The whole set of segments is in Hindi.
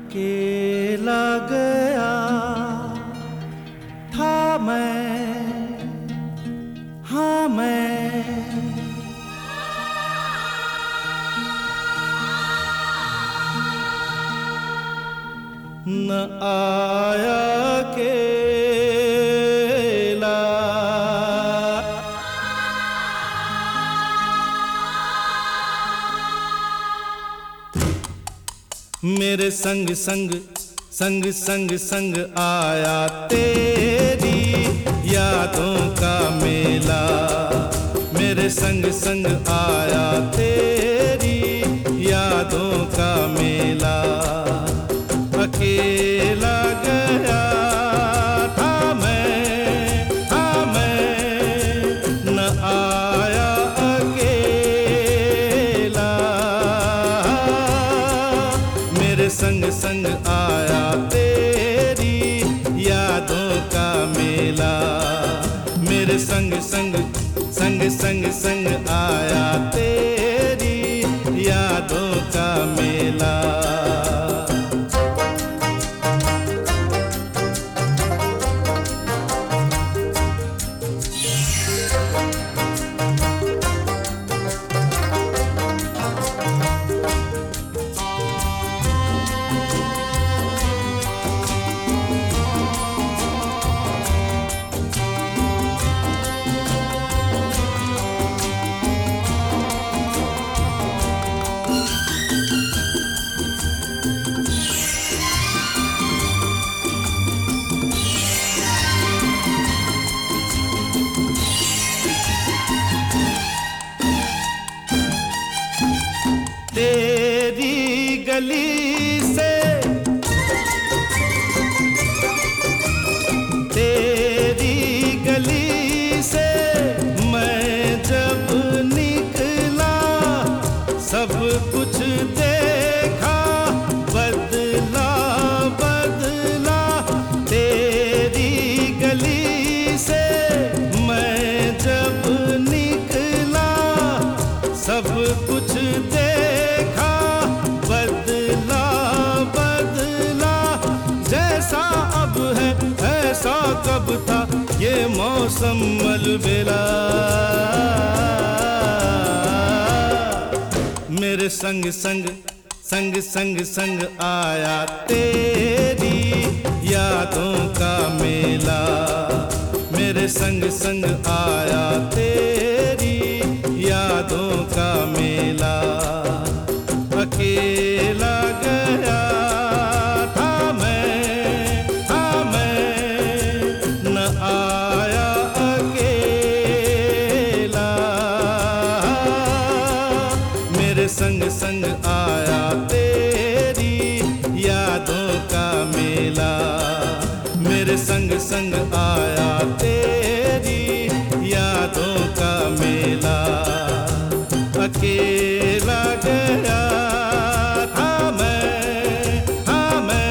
अकेला गया था मैं, हाँ मैं न आया अकेला, मेरे संग संग संग संग संग आया तेरी यादों का मेला। मेरे संग संग आया तेरी यादों का मेला। अकेला गया था मैं न आया अकेला। मेरे संग संग आया तेरी यादों का मेला। मेरे संग संग संग संग संग आया तेरी यादों का मेला। तेरी गली से तेरी गली से मैं जब निकला, सब कुछ देखा बदला बदला। तेरी गली से मैं जब निकला, सब कुछ देखा बदला बदला। जैसा अब है ऐसा कब था ये मौसम अलबेला। मेरे संग संग संग संग संग आया तेरी यादों का मेला। मेरे संग संग आया तेरी यादों का मेला। अकेला गया था मैं न आया अकेला। मेरे संग संग आया तेरी यादों का मेला। मेरे संग संग आया तेरी यादों का मेला। अकेला गया था मैं, हाँ मैं।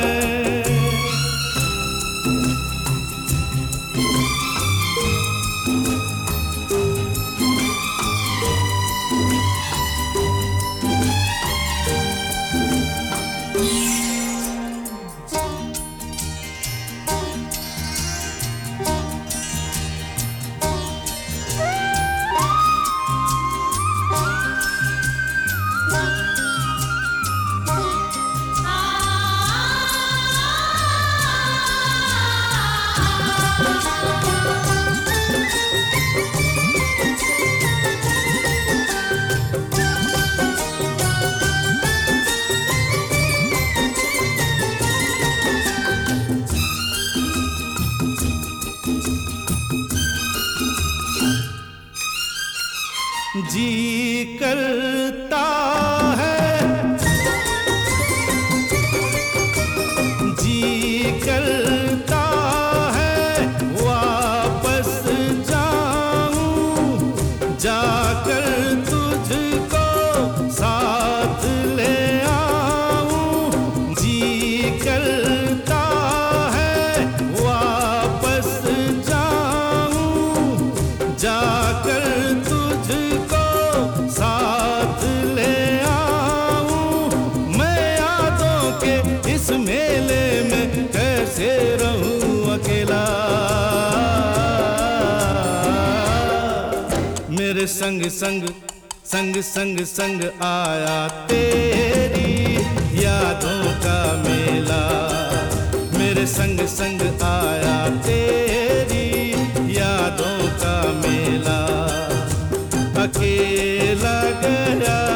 संग संग संग संग संग आया तेरी यादों का मेला। मेरे संग संग आया तेरी यादों का मेला। अकेला गया